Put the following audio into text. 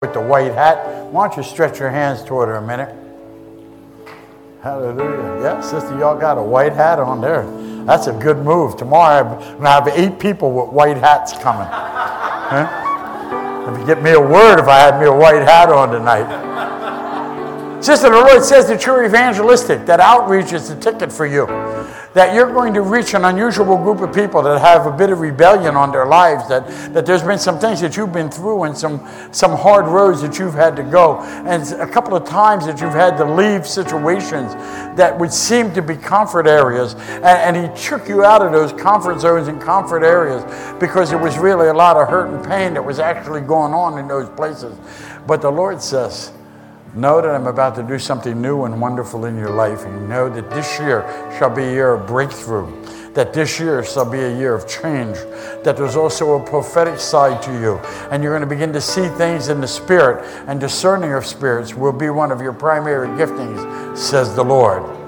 with the white hat. Why don't you stretch your hands toward her a minute? Hallelujah. Yeah, sister, y'all got a white hat on there. That's a good move. Tomorrow I'm going to have 8 people with white hats coming. Huh? If you get me a word if I had me a white hat on tonight. Sister, the Lord says that you're evangelistic, that outreach is the ticket for you, that you're going to reach an unusual group of people that have a bit of rebellion on their lives, that there's been some things that you've been through and some hard roads that you've had to go, and a couple of times that you've had to leave situations that would seem to be comfort areas, and He took you out of those comfort zones and comfort areas because there was really a lot of hurt and pain that was actually going on in those places. But the Lord says, know that I'm about to do something new and wonderful in your life, and know that this year shall be a year of breakthrough, that this year shall be a year of change, that there's also a prophetic side to you, and you're going to begin to see things in the Spirit, and discerning of spirits will be one of your primary giftings, says the Lord.